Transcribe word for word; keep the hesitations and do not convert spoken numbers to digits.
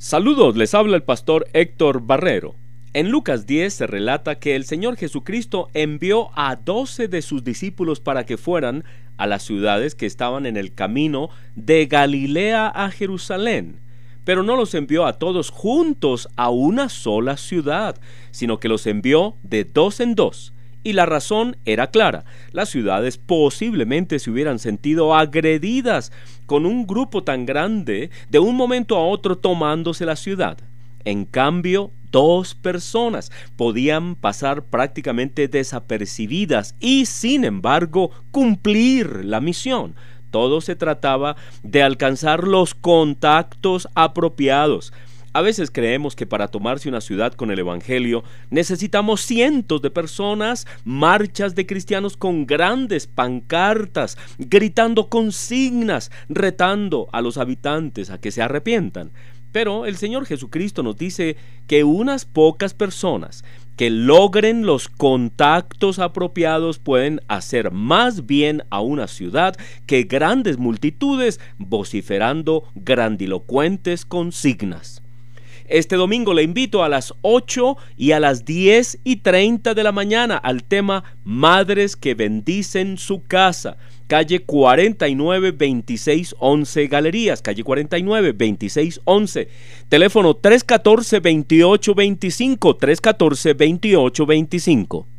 Saludos, les habla el pastor Héctor Barrero. En Lucas diez se relata que el Señor Jesucristo envió a doce de sus discípulos para que fueran a las ciudades que estaban en el camino de Galilea a Jerusalén. Pero no los envió a todos juntos a una sola ciudad, sino que los envió de dos en dos. Y la razón era clara: las ciudades posiblemente se hubieran sentido agredidas con un grupo tan grande de un momento a otro tomándose la ciudad. En cambio, dos personas podían pasar prácticamente desapercibidas y, sin embargo, cumplir la misión. Todo se trataba de alcanzar los contactos apropiados. A veces creemos que para tomarse una ciudad con el Evangelio necesitamos cientos de personas, marchas de cristianos con grandes pancartas, gritando consignas, retando a los habitantes a que se arrepientan. Pero el Señor Jesucristo nos dice que unas pocas personas que logren los contactos apropiados pueden hacer más bien a una ciudad que grandes multitudes vociferando grandilocuentes consignas. Este domingo le invito a las ocho y a las diez y treinta de la mañana al tema Madres que bendicen su casa, calle cuarenta y nueve veintiséis once Galerías, calle cuarenta y nueve veintiséis once, teléfono tres uno cuatro, veintiocho veinticinco, tres uno cuatro, veintiocho veinticinco.